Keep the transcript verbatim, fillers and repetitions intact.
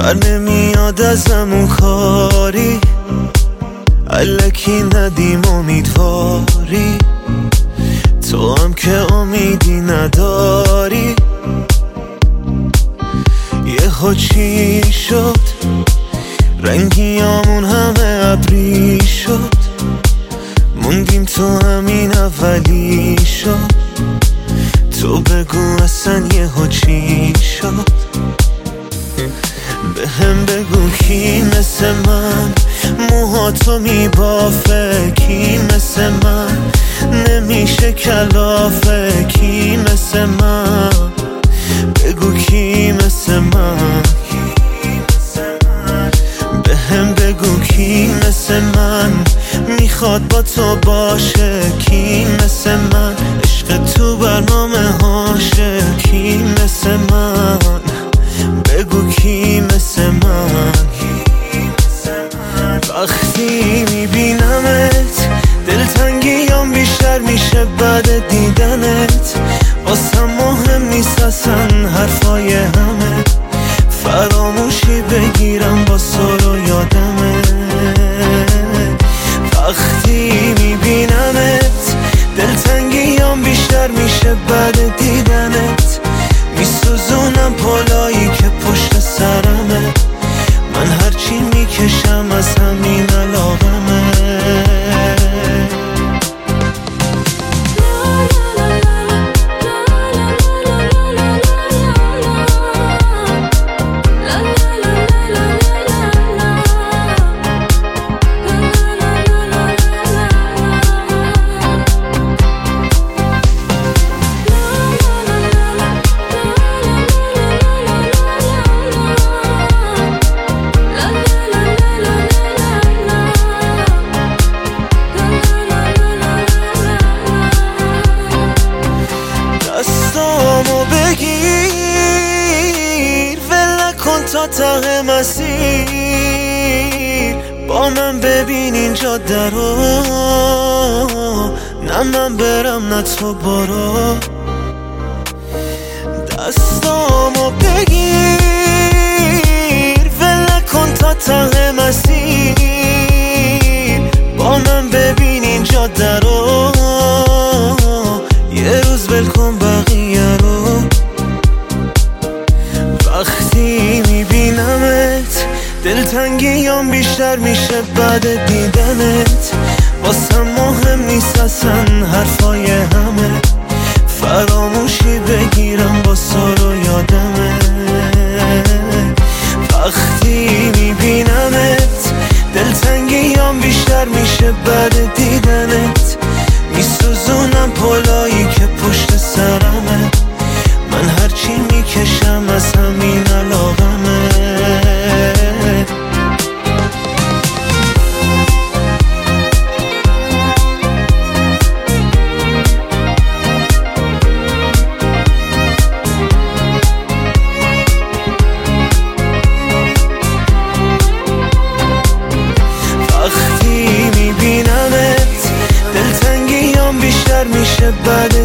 نمیاد ازم اون کاری، الکی ندیم امیدواری، تو هم که امیدی نداری. یه چی شد رنگیامون همه ابری شد، موندیم تو همین اولی شد. تو بگو اصلا یه چی شد، به هم بگو کی مثل من موهاتو میبافه، کی مثل من نمیشه کلافه، کی مثل من بگو کی مثل من، به هم بگو کی مثل من میخواد با تو باشه، کی مثل من عشق تو برنامه هاشه، کی مثل من بگو کی مثل من. وقتی میبینمت دلتنگیام بیشتر میشه بعد دیدنت، واسم مهم نیست اصلا حرفای همه، فراموشی بگیرم با سر و یادمه. وقتی میبینمت دلتنگیام بیشتر میشه بعد دیدنت، میسوزونم پلایی که پشت سرمه، من هرچی میکشم از همین علاقمه. دستامو بگیر ول نکن تا ته مسیر، با من ببین اینجا درو، نه من برم نه تو برو. دستامو بگیر ول نکن تا ته مسیر، با من ببین اینجا درو، یه روز ول کن بقیه رو. وقتی میبینمت دلتنگیام بیشتر میشه بعد دیدنت، واسم مهم نیست اصلا حرفای همه، فراموشی بگیرم با سر و یادمه. وقتی میبینمت دلتنگیام بیشتر میشه بعد دیدنت، میسوزونم پلایی که پشت سرمه، من هرچی میکشم از همین علاقمه. وقتی میبینمت دلتنگیام بیشتر میشه بعد